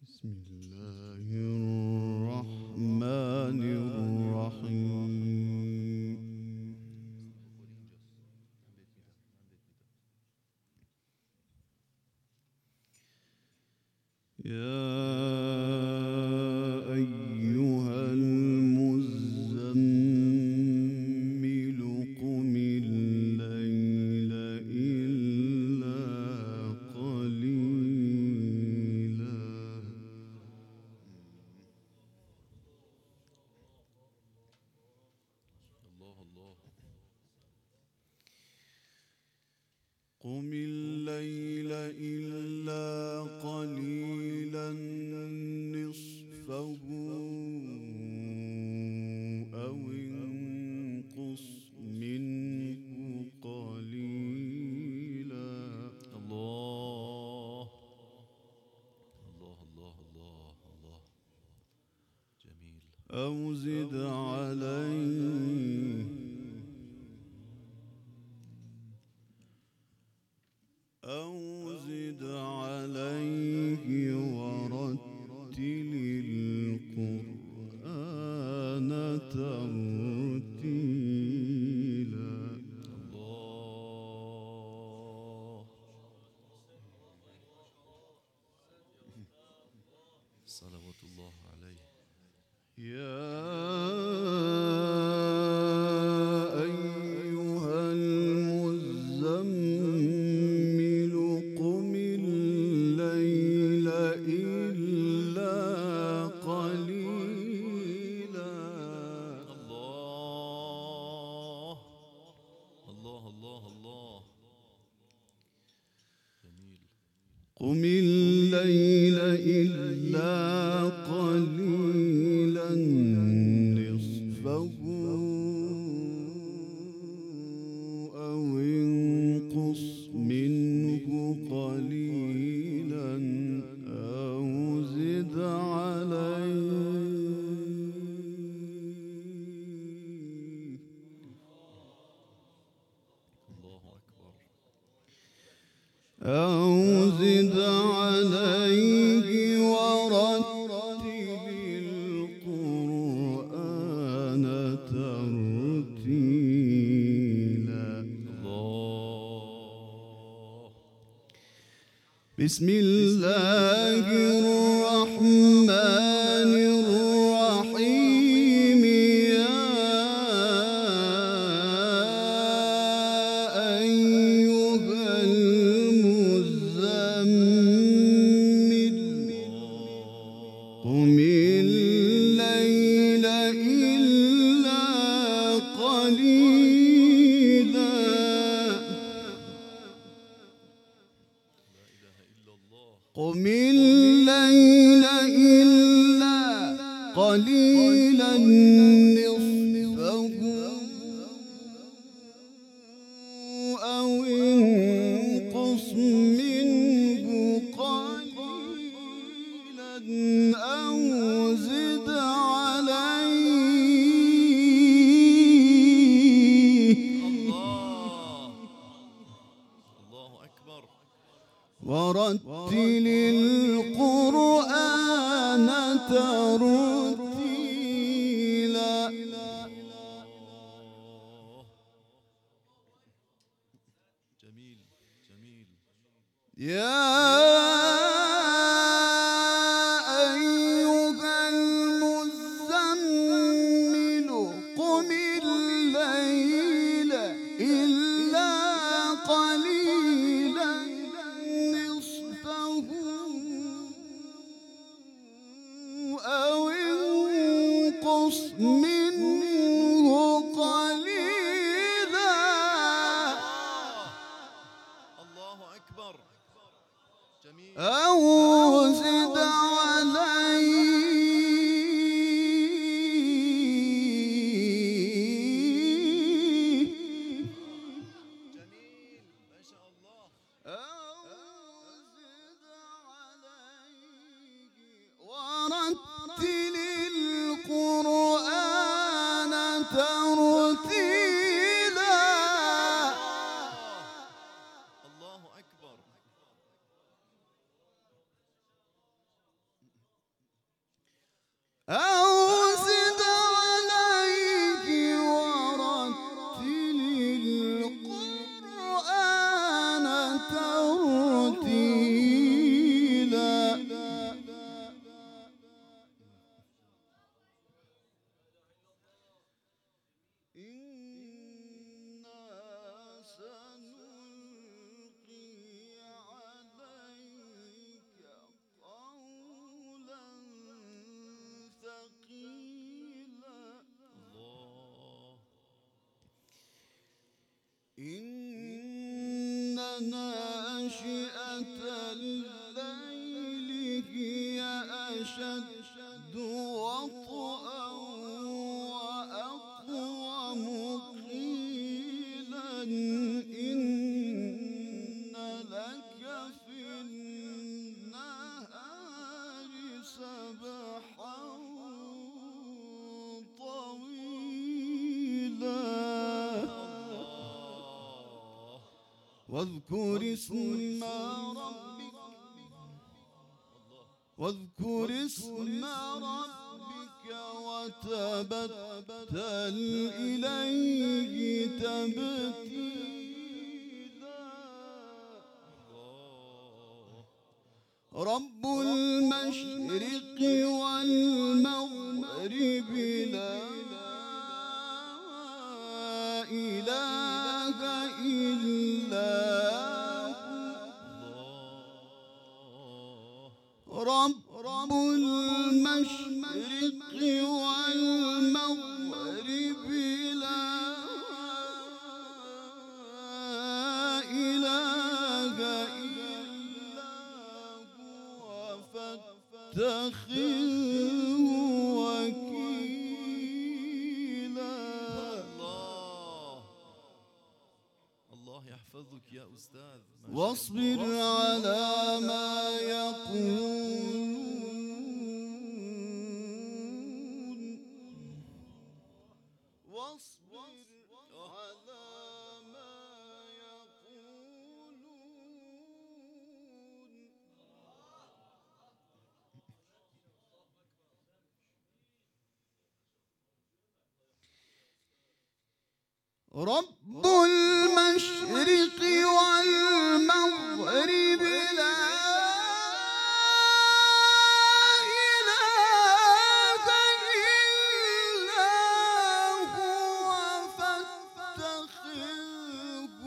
بسم الله الرحمن الرحيم. يا أيها المزمل قم الليل إلا قليلا. قم الليل إلا قليلا نصفه أو انقص منه قليلا. الله الله الله الله الله. جميل. أو زد عليه ورتل القرآن ترتيلا. الله. صلوات الله عليه. يا أيها المزمل قم الليل إلا قليلا. الله الله الله الله. جميل. قم الليل إلا قليلا نصفه أو انقص منه قليلا أو زد عليه. الله أكبر. أو زد عليه ورتل القرآن ترتيلا. الله. بسم الله الرحمن الرحيم. يا أيها المزمل قم الليل إلا قليلا. قم الليل إلا قليلا نصفه أو انقص منه قليلا أو زد عليه. الله الله أكبر. ورتل القرآن ترتيلا. جميل جميل. يا أيها المزمل قم الليل إلا قليلا نصفه أو انقص منه قليلا. الله أكبر. جميل. أو زد عليه. جميل ما شاء الله. أو زد عليه ورتل القرآن ترتيلا. الله أكبر. أشد وطئا وأقوم قيلا إن لك في النهار سبحا طويلا واذكر اسم ربك وتبتل إليه تبتيلا رب المشرق والمغرب لا إله إلا هو رب المشرق والمغرب لا إله إلا هو فاتخذه وكيلا الله يحفظك يا أستاذ. واصبر على ما يقولون واصبر على ما يقولون رب المشرق والمغرب لا إله إلا هو فاتخذه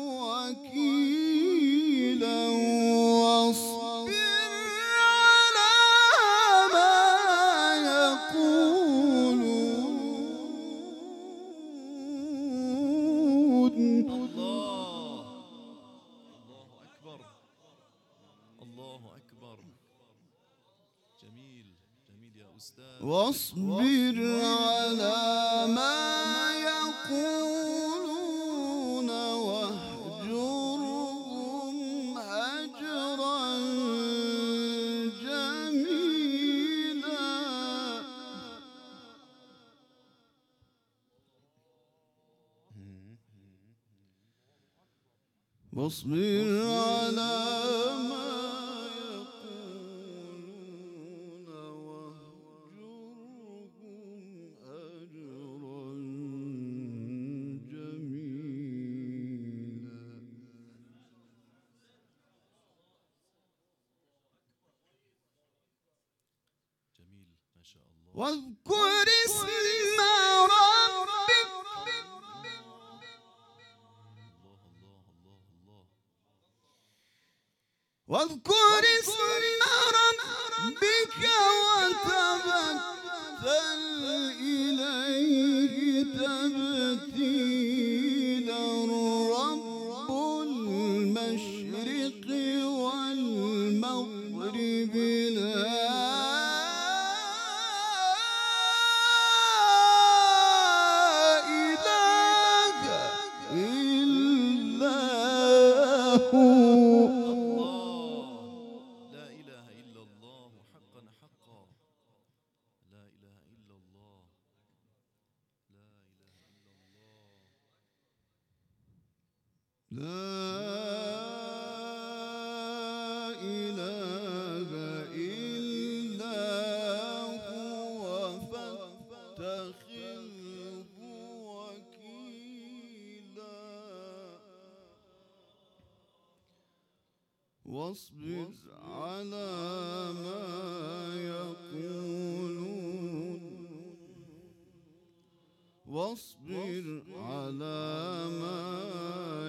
وكيلا واصبر على ما يقولون الله أكبر. جميل جميل يا أستاذ. واصبر على ما يقولون واهجرهم هجرا جميلا واصبر على ما يقولون واهجرهم هجرا جميلا جميل ما شاء الله. واذكر اسم ربك واذكر اسم ربك وتبتل إليه تبتيلا رب المشرق والمغرب لا إله إلا هو لا إله إلا الله حقا حقا. لا إله إلا الله. لا إله إلا الله. لا إله إلا هو فاتخذه وكيلا واصبر على ما يقولون واصبر على ما